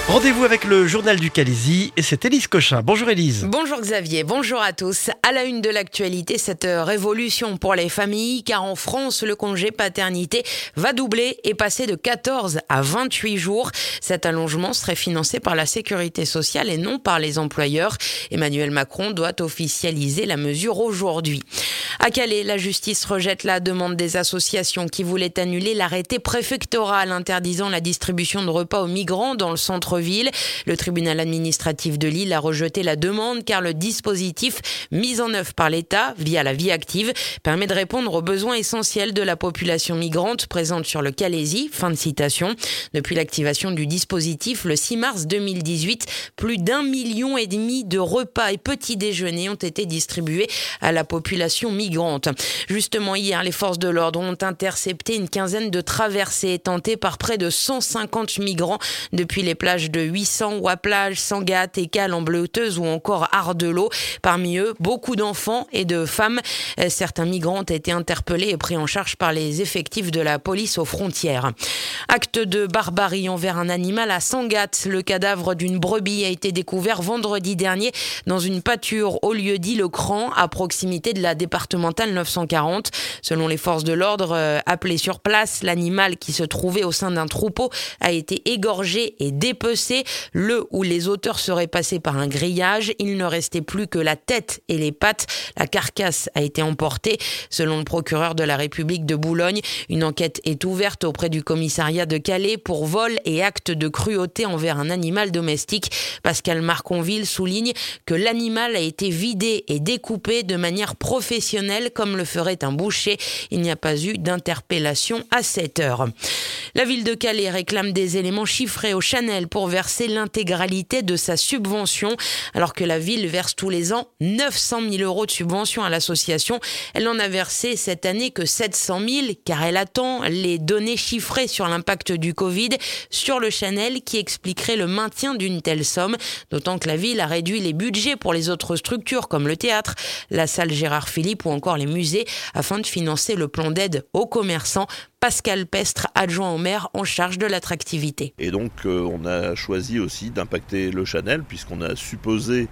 Rendez-vous avec le journal du Calaisis et c'est Élise Cochin. Bonjour Élise. Bonjour Xavier, bonjour à tous. À la une de l'actualité, cette révolution pour les familles, car en France, le congé paternité va doubler et passer de 14 à 28 jours. Cet allongement serait financé par la sécurité sociale et non par les employeurs. Emmanuel Macron doit officialiser la mesure aujourd'hui. À Calais, la justice rejette la demande des associations qui voulaient annuler l'arrêté préfectoral interdisant la distribution de repas aux migrants dans le centre-ville. Le tribunal administratif de Lille a rejeté la demande car le dispositif mis en œuvre par l'État via la vie active permet de répondre aux besoins essentiels de la population migrante présente sur le Calaisis. Fin de citation. Depuis l'activation du dispositif le 6 mars 2018, plus d'1,5 million de repas et petits déjeuners ont été distribués à la population migrante. Justement, hier, les forces de l'ordre ont intercepté une quinzaine de traversées tentées par près de 150 migrants depuis les plages de 800, Ouaplage, Sangatte, Écale, en Bleuteuse ou encore Ardelot. Parmi eux, beaucoup d'enfants et de femmes. Certains migrants ont été interpellés et pris en charge par les effectifs de la police aux frontières. Acte de barbarie envers un animal à Sangatte. Le cadavre d'une brebis a été découvert vendredi dernier dans une pâture au lieu-dit Le Cran, à proximité de la départementale 940. Selon les forces de l'ordre appelées sur place, l'animal qui se trouvait au sein d'un troupeau a été égorgé et dépecé. Le ou les auteurs seraient passés par un grillage. Il ne restait plus que la tête et les pattes. La carcasse a été emportée. Selon le procureur de la République de Boulogne, une enquête est ouverte auprès du commissariat de Calais pour vol et acte de cruauté envers un animal domestique. Pascal Marconville souligne que l'animal a été vidé et découpé de manière professionnelle comme le ferait un boucher. Il n'y a pas eu d'interpellation à cette heure. La ville de Calais réclame des éléments chiffrés au Chanel pour verser l'intégralité de sa subvention. Alors que la ville verse tous les ans 900 000 euros de subvention à l'association, elle n'en a versé cette année que 700 000 car elle attend les données chiffrées sur l'impact du Covid sur le Chanel qui expliquerait le maintien d'une telle somme. D'autant que la ville a réduit les budgets pour les autres structures comme le théâtre, la salle Gérard Philippe ou encore les musées afin de financer le plan d'aide aux commerçants. Pascal Pestre, adjoint au maire en charge de l'attractivité. Et donc on a choisi aussi d'impacter le Chanel puisqu'on a supposé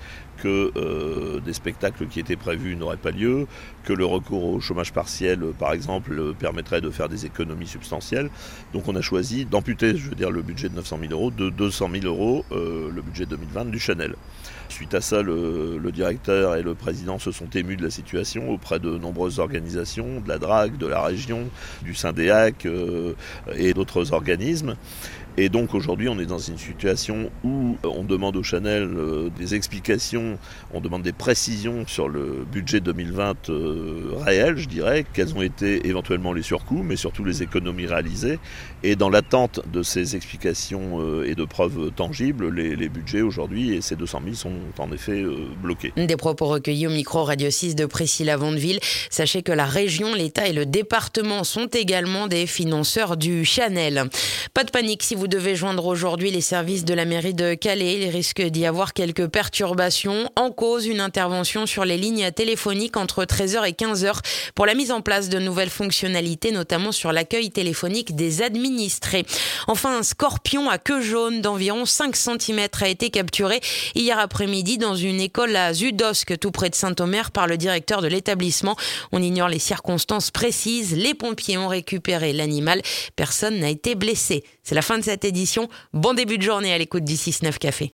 que des spectacles qui étaient prévus n'auraient pas lieu, que le recours au chômage partiel par exemple permettrait de faire des économies substantielles. Donc on a choisi d'amputer le budget de 900 000 euros de 200 000 euros le budget 2020 du Chanel. Suite à ça, le directeur et le président se sont émus de la situation auprès de nombreuses organisations, de la DRAC, de la région, du Syndéac et d'autres organismes. Et donc aujourd'hui, on est dans une situation où on demande au Chanel des explications, on demande des précisions sur le budget 2020 réel, je dirais, quels ont été éventuellement les surcoûts, mais surtout les économies réalisées. Et dans l'attente de ces explications et de preuves tangibles, les budgets aujourd'hui et ces 200 000 sont en effet bloqués. Des propos recueillis au micro Radio 6 de Priscilla Vandeville. Sachez que la région, l'État et le département sont également des financeurs du Chanel. Pas de panique si vous devez joindre aujourd'hui les services de la mairie de Calais. Il risque d'y avoir quelques perturbations. En cause, une intervention sur les lignes téléphoniques entre 13h et 15h pour la mise en place de nouvelles fonctionnalités, notamment sur l'accueil téléphonique des administrés. Enfin, un scorpion à queue jaune d'environ 5 cm a été capturé hier après-midi dans une école à Zudosque, tout près de Saint-Omer, par le directeur de l'établissement. On ignore les circonstances précises. Les pompiers ont récupéré l'animal. Personne n'a été blessé. C'est la fin de cette édition. Bon début de journée à l'écoute du 6-9 Café.